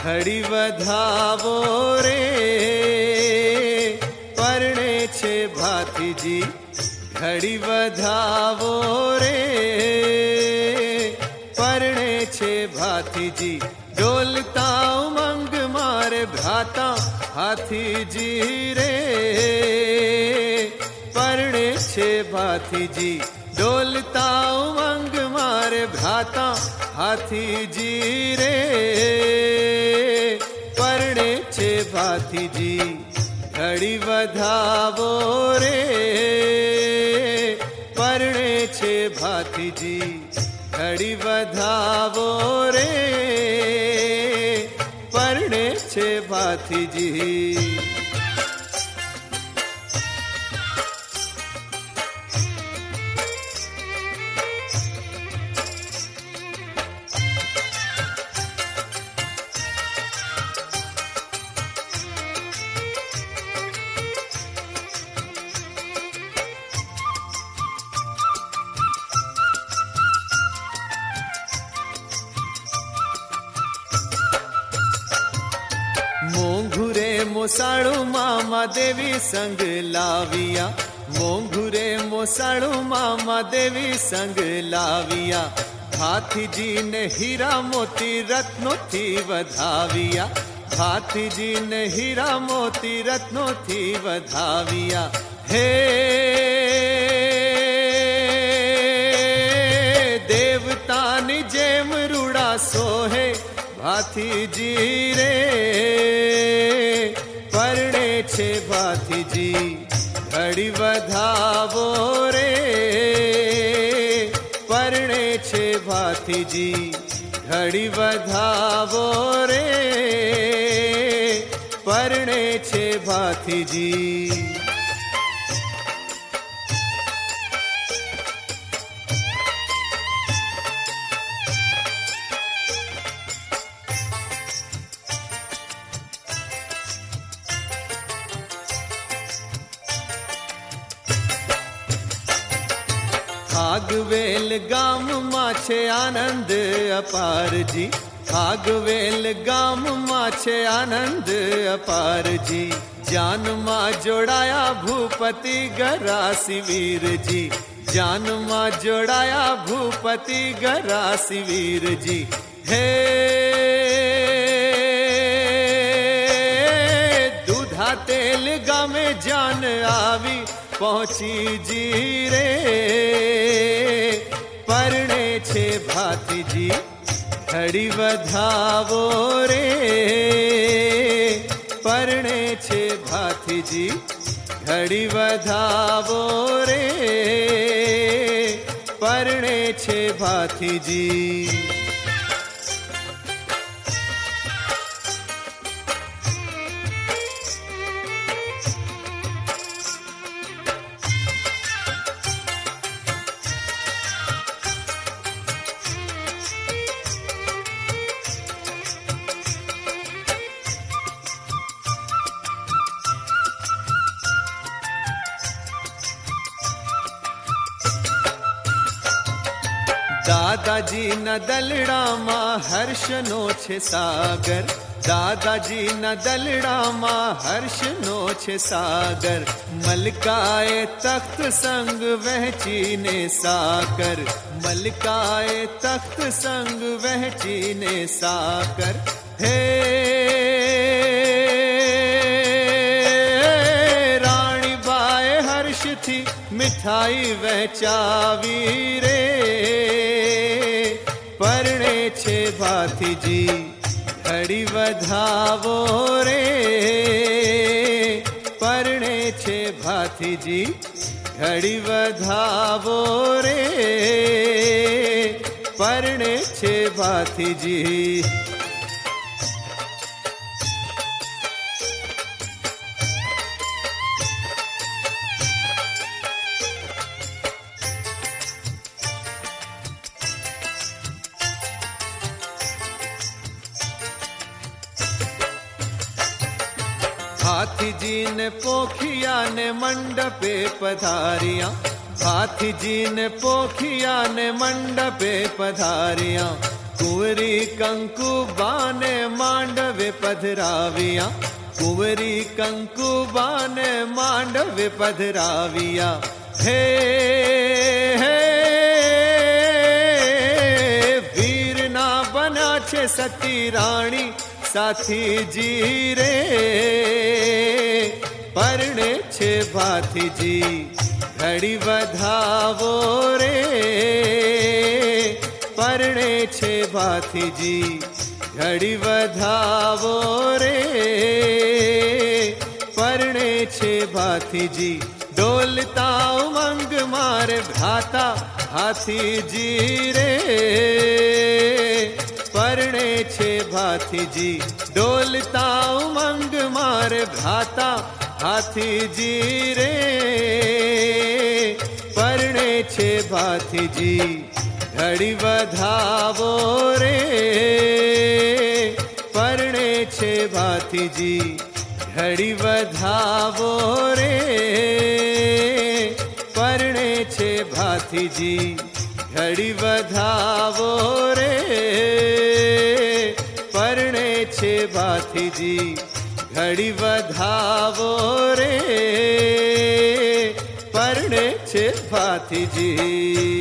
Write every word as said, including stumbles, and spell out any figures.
घड़ी વધાવો રે પરણે છે ભાતીજી ઘડી વધાવો રે પરણે છે ભાતીજી ડોલતા ઉમંગ મારે ભ્રાતા હાથીજી રે પરણે છે ભાતીજી डोलता उमंग मारे भ्राता हाथीजी रे परणे छे भातीजी घड़ी વધાવો रे परणे छे भातीजी घड़ी વધાવો रे परणे छे भातीजी। मोंघुरे मोसाळू मामा देवी संग लाविया मोंघुरे मोसाळू मामा देवी संग लाविया भातीजी ने हीरा मोती रत्नों थी वधाविया भातीजी ने हीरा मोती रत्नों थी वधाविया हे देवता नि जेम रूड़ा सोहे भातीजी रे परणे छे भातीजी घड़ी વધાવો रे परणे छे भातीजी घड़ी વધાવો रे परणे छे भातीजी। भागवेल गाम मां छे आनंद अपार जी भागवेल गाम मां छे आनंद अपार जी जान मां जोड़ाया भूपति गरासी वीर जी जान मां जोड़ाया भूपति गरासी वीर जी हे दूधा तेल गामे जान आवी पहुंची जी रे परणे छे भातीजी घड़ी વધાવો रे परणे छे भातीजी घड़ी વધાવો रे परणे छे भातीजी। दादाजी न दलड़ा मां हर्ष नो छे सागर दादाजी न दलड़ा मां हर्ष नो छे सागर मलकाए तख्त संग वहची ने साकर मलकाए तख्त संग वहची ने साकर हे रानी बाए हर्ष थी मिठाई वहचावी रे परणे छे भातीजी घड़ी વધાવો रे परणे छे भातीजी घड़ी વધાવો रे परणे छे भातीजी। भातीजी ने पोखिया ने मंडपे पधारिया भातीजी ने पोखिया ने मंडपे पधारिया कुंवरी कंकु बाने मांडवे पधराविया, कुंवरी कंकु बाने मांडवे पधराविया। हे हे वीर ना बना छे सती राणी साथी जी रे, परणे छे भाथी जी घड़ी वधावो रे, परणे छे भाथी जी घड़ी वधावो रे, परणे छे भाथी जी। डोलता उमंग मारे भ्राता हाथी जी रे, परणे छे भाथी जी। डोलता उमंग मारे भ्राता हाथी जी रे, परणे छे भाथी जी घड़ी वधावो रे, परणे छे भाथी जी घड़ी वधावो रे, परणे छे भाथी जी घड़ी वधावो रे, परणे छे भाथी जी घड़ी वधावो रे, परणे छे भाथी जी।